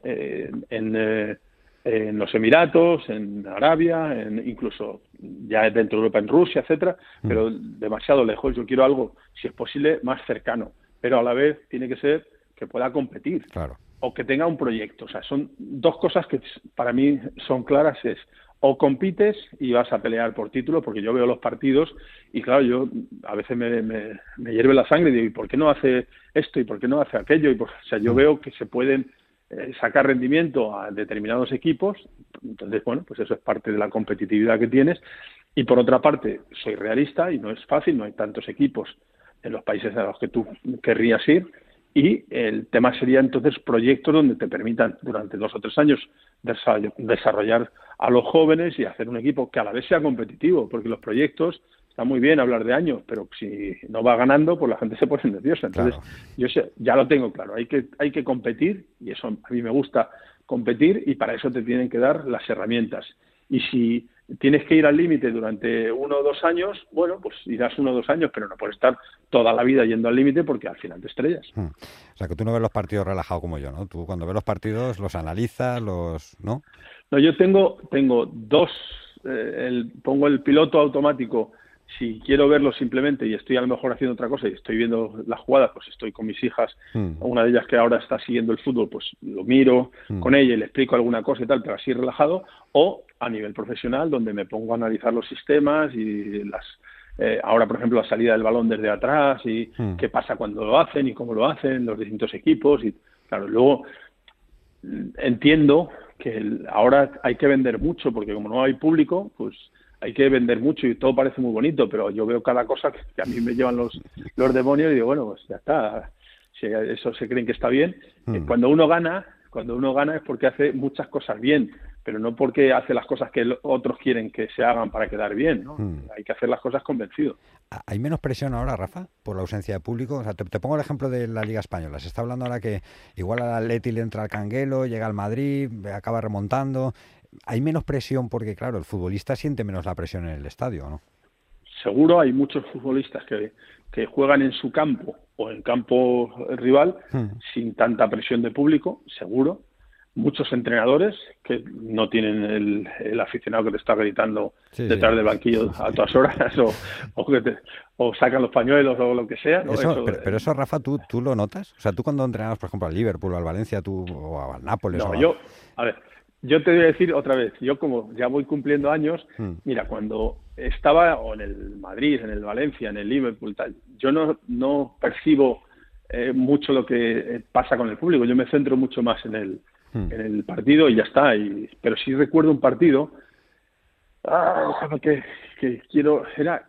en los Emiratos, en Arabia, incluso ya dentro de Europa, en Rusia, etcétera, hmm, pero demasiado lejos. Yo quiero algo, si es posible, más cercano, pero a la vez tiene que ser que pueda competir claro. o que tenga un proyecto. O sea, son dos cosas que para mí son claras, es o compites y vas a pelear por título, porque yo veo los partidos y claro, yo a veces me hierve la sangre y digo, ¿y por qué no hace esto? ¿Y por qué no hace aquello? O sea, yo Hmm, veo que se pueden sacar rendimiento a determinados equipos, entonces, bueno, pues eso es parte de la competitividad que tienes. Y por otra parte, soy realista y no es fácil, no hay tantos equipos en los países a los que tú querrías ir, y el tema sería entonces proyectos donde te permitan durante 2 o 3 años desarrollar a los jóvenes y hacer un equipo que a la vez sea competitivo, porque los proyectos está muy bien hablar de años, pero si no va ganando, pues la gente se pone nerviosa. Entonces, claro. yo ya lo tengo claro, hay que competir, y eso a mí me gusta competir, y para eso te tienen que dar las herramientas. Y si tienes que ir al límite durante 1 o 2 años, bueno, pues irás 1 o 2 años, pero no puedes estar toda la vida yendo al límite porque al final te estrellas. Hmm. O sea, que tú no ves los partidos relajado como yo, ¿no? Tú cuando ves los partidos los analizas, ¿no? No, yo tengo dos, pongo el piloto automático si quiero verlo simplemente y estoy a lo mejor haciendo otra cosa y estoy viendo la jugada, pues estoy con mis hijas, Hmm, una de ellas que ahora está siguiendo el fútbol, pues lo miro hmm, con ella y le explico alguna cosa y tal, pero así relajado, o a nivel profesional donde me pongo a analizar los sistemas y ahora por ejemplo la salida del balón desde atrás y hmm. qué pasa cuando lo hacen y cómo lo hacen los distintos equipos, y claro, luego entiendo que ahora hay que vender mucho porque como no hay público, pues hay que vender mucho y todo parece muy bonito, pero yo veo cada cosa que a mí me llevan los demonios y digo, bueno, pues ya está, si eso se creen que está bien. Hmm. Cuando uno gana es porque hace muchas cosas bien, pero no porque hace las cosas que otros quieren que se hagan para quedar bien, ¿no? Hmm. Hay que hacer las cosas convencido. ¿Hay menos presión ahora, Rafa, por la ausencia de público? O sea, te pongo el ejemplo de la Liga Española. Se está hablando ahora que igual al Atleti le entra el canguelo, llega al Madrid, acaba remontando. Hay menos presión porque, claro, el futbolista siente menos la presión en el estadio, ¿no? Seguro hay muchos futbolistas que juegan en su campo o en campo rival Hmm. sin tanta presión de público, seguro. Muchos entrenadores que no tienen el aficionado que te está gritando Sí, sí. detrás del banquillo a todas horas o sacan los pañuelos o lo que sea, ¿no? Eso, Eso, pero eso, Rafa, ¿tú lo notas? O sea, tú cuando entrenabas, por ejemplo, al Liverpool o al Valencia, o al Nápoles, no, a ver, yo te voy a decir otra vez, yo como ya voy cumpliendo años, Hmm. mira, cuando estaba o en el Madrid, en el Valencia, en el Liverpool, tal, yo no percibo mucho lo que pasa con el público, yo me centro mucho más Hmm. en el partido y ya está, pero sí recuerdo un partido, que quiero, era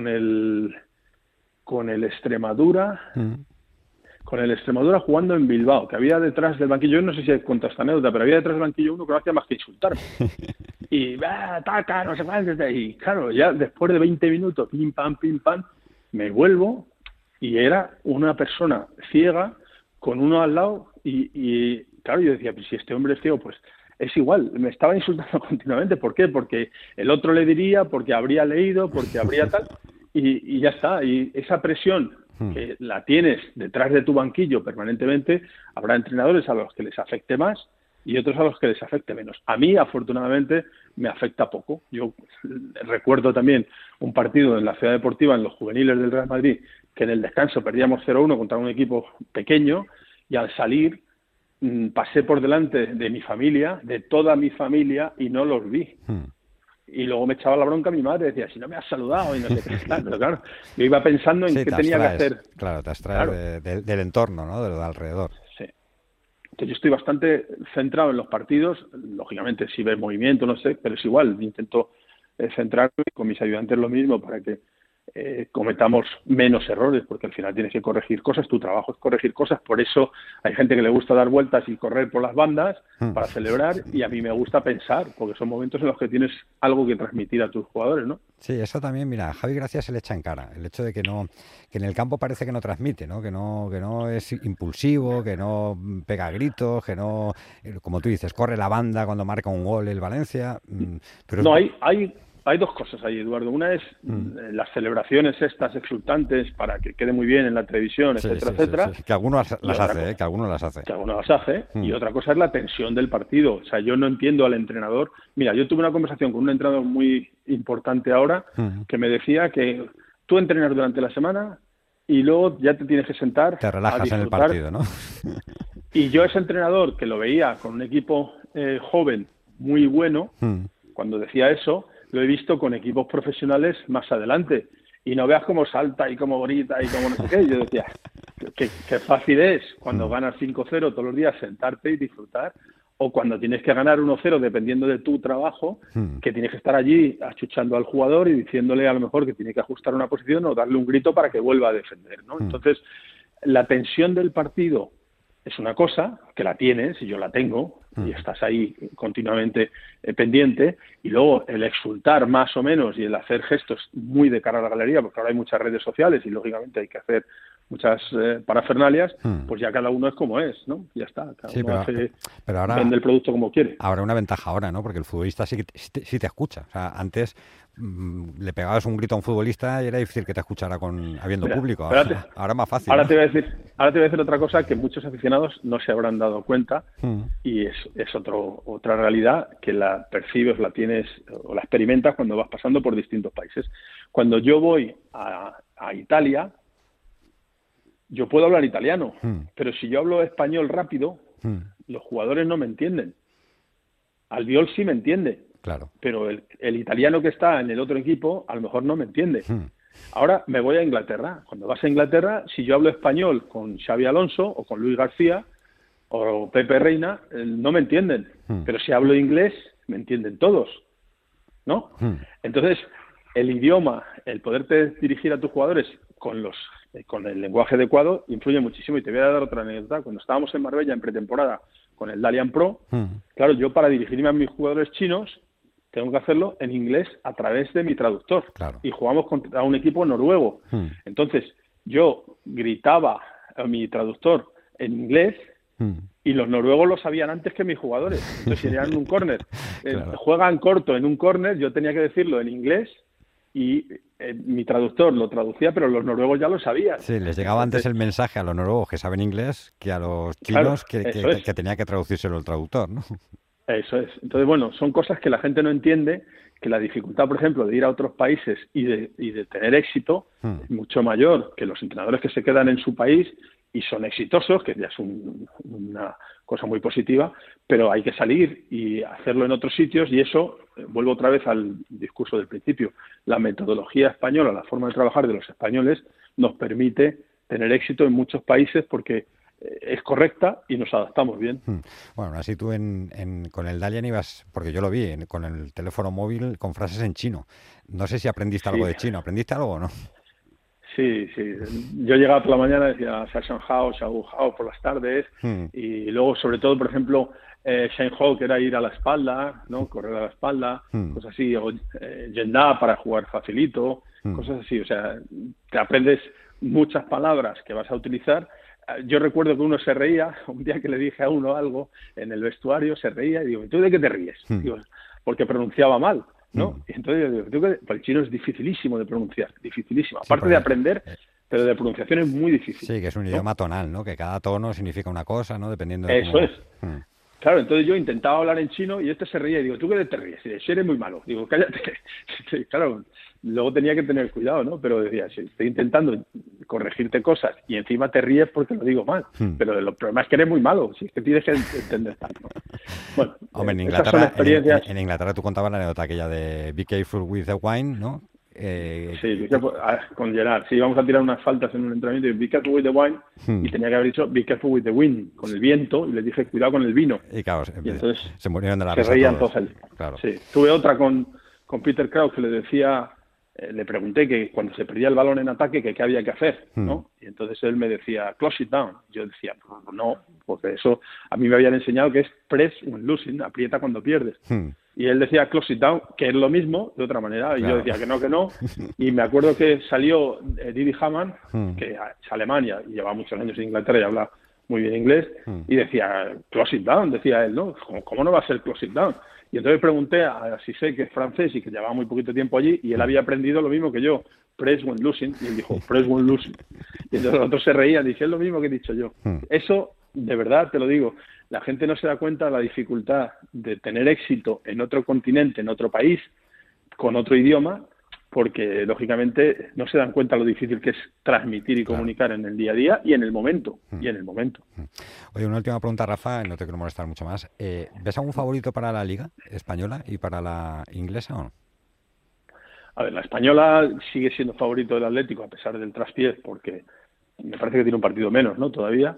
con el Extremadura, Hmm. jugando en Bilbao, que había detrás del banquillo, yo no sé si cuento esta anécdota, pero había detrás del banquillo uno que no hacía más que insultarme. Y ataca, no sé cuánto, y claro, ya después de 20 minutos, pim pam, me vuelvo Y era una persona ciega con uno al lado y claro, yo decía, pues si este hombre es ciego, pues es igual, me estaba insultando continuamente. ¿Por qué? Porque el otro le diría, porque habría leído, porque habría tal, y ya está. Y esa presión que la tienes detrás de tu banquillo permanentemente, habrá entrenadores a los que les afecte más y otros a los que les afecte menos. A mí, afortunadamente, me afecta poco. Yo recuerdo también un partido en la Ciudad Deportiva, en los juveniles del Real Madrid, que en el descanso perdíamos 0-1 contra un equipo pequeño, y al salir pasé por delante de mi familia, de toda mi familia, y no los vi. Y luego me echaba la bronca mi madre, decía, si no me has saludado y no sé qué. Pero claro, yo iba pensando en qué tenía que hacer. Claro, te abstraes del entorno, ¿no? De lo de alrededor. Sí. Entonces yo estoy bastante centrado en los partidos. Lógicamente, si ves movimiento, no sé, pero es igual. Intento centrarme con mis ayudantes lo mismo para que cometamos menos errores, porque al final tienes que corregir cosas, tu trabajo es corregir cosas. Por eso hay gente que le gusta dar vueltas y correr por las bandas para celebrar, y a mí me gusta pensar, porque son momentos en los que tienes algo que transmitir a tus jugadores, ¿no? Sí, eso también, mira, a Javi Gracia se le echa en cara el hecho de que en el campo parece que no transmite, ¿no? Que no es impulsivo, que no pega gritos, que no, como tú dices, corre la banda cuando marca un gol el Valencia. Pero no, hay dos cosas ahí, Eduardo. Una es las celebraciones estas exultantes para que quede muy bien en la televisión, etcétera, etcétera. Sí. Que algunos las hace, que algunos las hace. Que algunos las hace. Y otra cosa es la tensión del partido. O sea, yo no entiendo al entrenador. Mira, yo tuve una conversación con un entrenador muy importante ahora que me decía que tú entrenas durante la semana y luego ya te tienes que sentar. Te relajas en el partido, ¿no? Y yo, ese entrenador que lo veía con un equipo joven muy bueno, cuando decía eso, lo he visto con equipos profesionales más adelante. Y no veas cómo salta y cómo grita y cómo no sé qué. Yo decía, qué fácil es cuando ganas 5-0 todos los días sentarte y disfrutar, o cuando tienes que ganar 1-0 dependiendo de tu trabajo, que tienes que estar allí achuchando al jugador y diciéndole a lo mejor que tiene que ajustar una posición o darle un grito para que vuelva a defender, ¿no? Entonces, la tensión del partido es una cosa que la tienes, y yo la tengo, y estás ahí continuamente pendiente, y luego el exultar más o menos y el hacer gestos muy de cara a la galería, porque ahora hay muchas redes sociales y lógicamente hay que hacer muchas parafernalias, pues ya cada uno es como es, ¿no? Ya está, cada uno pero ahora vende el producto como quiere. Ahora una ventaja ahora, ¿no? Porque el futbolista sí te escucha. O sea, antes le pegabas un grito a un futbolista y era difícil que te escuchara habiendo público. Ahora más fácil. Ahora, ¿no? te voy a decir otra cosa que muchos aficionados no se habrán dado cuenta, y es otra realidad que la percibes, la tienes o la experimentas cuando vas pasando por distintos países. Cuando yo voy a Italia, yo puedo hablar italiano, pero si yo hablo español rápido, los jugadores no me entienden. Albiol sí me entiende, claro, pero el italiano que está en el otro equipo a lo mejor no me entiende. Ahora me voy a Inglaterra. Cuando vas a Inglaterra, si yo hablo español con Xavi Alonso o con Luis García o Pepe Reina, no me entienden. Pero si hablo inglés, me entienden todos, ¿no? Entonces, el idioma, el poderte dirigir a tus jugadores con el lenguaje adecuado, influye muchísimo. Y te voy a dar otra anécdota. Cuando estábamos en Marbella en pretemporada con el Dalian Pro, claro, yo para dirigirme a mis jugadores chinos tengo que hacerlo en inglés a través de mi traductor. Claro. Y jugamos contra un equipo noruego. Entonces, yo gritaba a mi traductor en inglés y los noruegos lo sabían antes que mis jugadores. Entonces, si eran un córner, claro, juegan corto en un córner, yo tenía que decirlo en inglés y mi traductor lo traducía, pero los noruegos ya lo sabían. Sí, les llegaba antes el mensaje a los noruegos que saben inglés que a los chinos, claro, que tenía que traducírselo el traductor, ¿no? Eso es. Entonces, bueno, son cosas que la gente no entiende, que la dificultad, por ejemplo, de ir a otros países y de tener éxito es mucho mayor que los entrenadores que se quedan en su país y son exitosos, que ya es una cosa muy positiva, pero hay que salir y hacerlo en otros sitios, y eso, vuelvo otra vez al discurso del principio, la metodología española, la forma de trabajar de los españoles nos permite tener éxito en muchos países porque es correcta y nos adaptamos bien. Bueno, así tú con el Dalian ibas, porque yo lo vi, con el teléfono móvil con frases en chino. No sé si aprendiste algo de chino. ¿Aprendiste algo o no? Sí. Yo llegaba por la mañana, decía Sashan Hao, Xiao Hao por las tardes, y luego, sobre todo, por ejemplo, Shen Hao, que era ir a la espalda, ¿no? Correr a la espalda, cosas así, o Yenda para jugar facilito, cosas así. O sea, te aprendes muchas palabras que vas a utilizar. Yo recuerdo que uno se reía, un día que le dije a uno algo en el vestuario, se reía y digo, ¿tú de qué te ríes? Digo, porque pronunciaba mal, ¿no? Y entonces yo digo, pues el chino es dificilísimo de pronunciar, dificilísimo. Sí, Aparte de aprender, pero de pronunciación es muy difícil. Sí, que es un idioma tonal, ¿no? Que cada tono significa una cosa, ¿no? Dependiendo de Eso cómo... es. Claro, entonces yo intentaba hablar en chino y este se reía y digo, ¿tú qué te ríes? Y dice, eres muy malo. Digo, cállate. Claro, luego tenía que tener cuidado, ¿no? Pero decía, si estoy intentando corregirte cosas y encima te ríes porque lo digo mal. Pero el problema es que eres muy malo, si es que tienes que entender tanto. Bueno, hombre, en esas son Inglaterra, experiencias... en Inglaterra tú contabas la anécdota aquella de Be careful with the wine, ¿no? Sí, con Gerard. Sí, íbamos a tirar unas faltas en un entrenamiento y be careful with the wine y tenía que haber dicho be careful with the wind, con el viento, y les dije cuidado con el vino. Y claro, y entonces se murieron de la se risa reían todos. todos. Claro. Sí. Tuve otra con Peter Crouch que le decía, le pregunté que cuando se perdía el balón en ataque que qué había que hacer, ¿no? Y entonces él me decía close it down. Yo decía no, porque eso a mí me habían enseñado que es press when losing, aprieta cuando pierdes. Y él decía close it down, que es lo mismo, de otra manera. Y yo decía que no. Y me acuerdo que salió Didi Hamann, que es Alemania y lleva muchos años en Inglaterra y habla muy bien inglés, y decía close it down, decía él, ¿no? ¿Cómo no va a ser close it down? Y entonces pregunté a Cissé, que es francés y que llevaba muy poquito tiempo allí, y él había aprendido lo mismo que yo, press when losing, y él dijo, press when losing. Y entonces los otros se reían, dije, es lo mismo que he dicho yo. Eso, de verdad, te lo digo, la gente no se da cuenta de la dificultad de tener éxito en otro continente, en otro país, con otro idioma, porque lógicamente no se dan cuenta lo difícil que es transmitir y comunicar en el día a día y en el momento. Oye, una última pregunta, Rafa, no te quiero molestar mucho más. ¿Ves algún favorito para la Liga Española y para la inglesa o no? A ver, la española sigue siendo favorito del Atlético a pesar del traspiés, porque me parece que tiene un partido menos, ¿no? Todavía.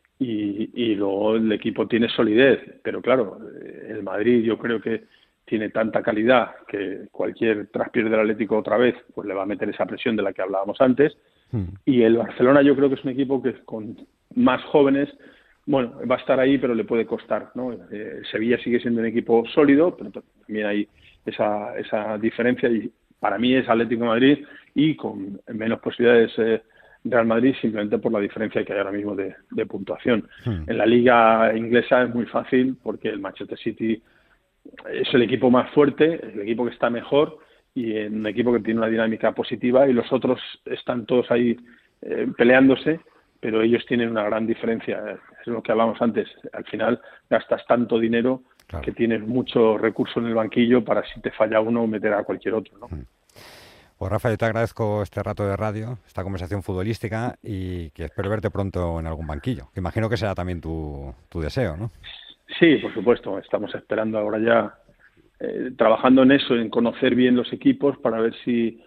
Y luego el equipo tiene solidez, pero claro, el Madrid yo creo que tiene tanta calidad que cualquier traspiés del Atlético otra vez pues le va a meter esa presión de la que hablábamos antes. Y el Barcelona yo creo que es un equipo que con más jóvenes, bueno, va a estar ahí, pero le puede costar, ¿no? Sevilla sigue siendo un equipo sólido, pero también hay esa diferencia y para mí es Atlético de Madrid y con menos posibilidades Real Madrid simplemente por la diferencia que hay ahora mismo de puntuación. En la liga inglesa es muy fácil porque el Manchester City es el equipo más fuerte, el equipo que está mejor y un equipo que tiene una dinámica positiva y los otros están todos ahí peleándose, pero ellos tienen una gran diferencia. Es lo que hablábamos antes. Al final gastas tanto dinero que tienes mucho recurso en el banquillo para si te falla uno meter a cualquier otro, ¿no? Pues Rafa, yo te agradezco este rato de radio, esta conversación futbolística y que espero verte pronto en algún banquillo. Que imagino que será también tu deseo, ¿no? Sí, por supuesto. Estamos esperando ahora ya, trabajando en eso, en conocer bien los equipos para ver si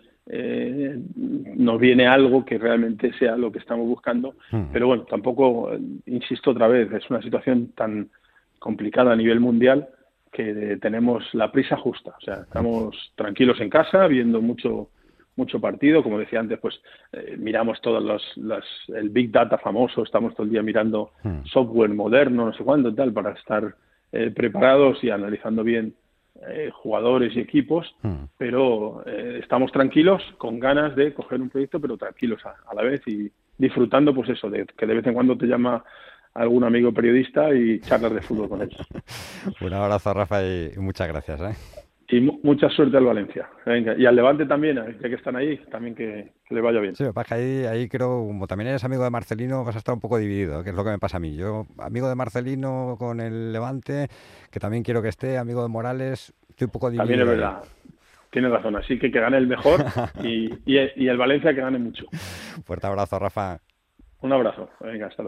nos viene algo que realmente sea lo que estamos buscando. Pero bueno, tampoco, insisto otra vez, es una situación tan complicada a nivel mundial que tenemos la prisa justa. O sea, estamos tranquilos en casa, viendo mucho partido, como decía antes, pues miramos todos el Big Data famoso, estamos todo el día mirando software moderno, no sé cuándo, tal, para estar preparados y analizando bien jugadores y equipos, pero estamos tranquilos, con ganas de coger un proyecto, pero tranquilos a la vez y disfrutando, pues eso, de que de vez en cuando te llama algún amigo periodista y charlas de fútbol con él. Un abrazo, Rafa, y muchas gracias, ¿eh? Y mucha suerte al Valencia. Venga. Y al Levante también, ya que están ahí, también que le vaya bien. Sí, lo que pasa es que ahí creo, como también eres amigo de Marcelino, vas a estar un poco dividido, que es lo que me pasa a mí. Yo, amigo de Marcelino con el Levante, que también quiero que esté, amigo de Morales, estoy un poco dividido. También es verdad. Tienes razón. Así que gane el mejor y el Valencia que gane mucho. Fuerte abrazo, Rafa. Un abrazo. Venga, hasta luego.